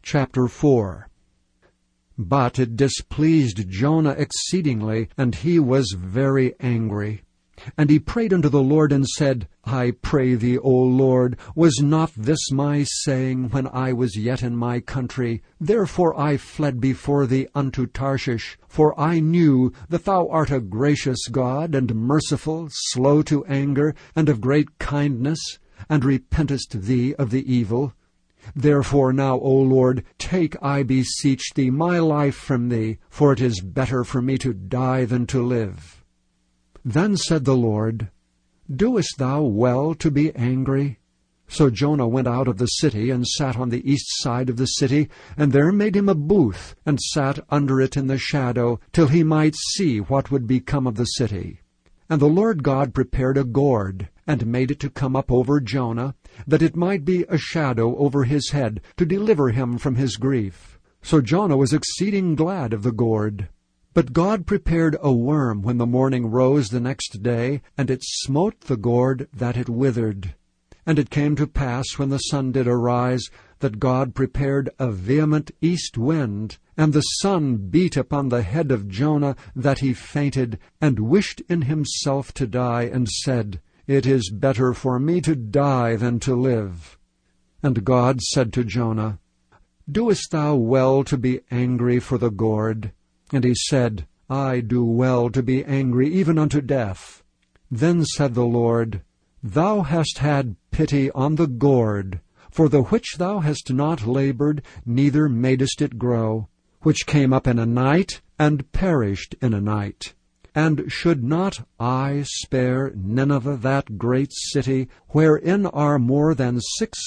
Chapter 4. But it displeased Jonah exceedingly, and he was very angry. And he prayed unto the Lord, and said, I pray thee, O Lord, was not this my saying when I was yet in my country? Therefore I fled before thee unto Tarshish, for I knew that thou art a gracious God, and merciful, slow to anger, and of great kindness, and repentest thee of the evil. Therefore now, O Lord, take, I beseech thee, my life from thee, for it is better for me to die than to live. Then said the Lord, Doest thou well to be angry? So Jonah went out of the city, and sat on the east side of the city, and there made him a booth, and sat under it in the shadow, till he might see what would become of the city. And the Lord God prepared a gourd, and made it to come up over Jonah, that it might be a shadow over his head, to deliver him from his grief. So Jonah was exceeding glad of the gourd. But God prepared a worm when the morning rose the next day, and it smote the gourd that it withered. And it came to pass, when the sun did arise, that God prepared a vehement east wind, and the sun beat upon the head of Jonah, that he fainted, and wished in himself to die, and said, It is better for me to die than to live. And God said to Jonah, Doest thou well to be angry for the gourd? And he said, I do well to be angry, even unto death. Then said the Lord, Thou hast had pity on the gourd, for the which thou hast not labored, neither madest it grow, which came up in a night, and perished in a night. And should not I spare Nineveh, that great city, wherein are more than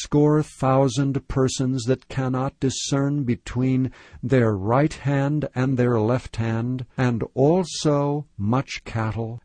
60,000 persons that cannot discern between their right hand and their left hand, and also much cattle?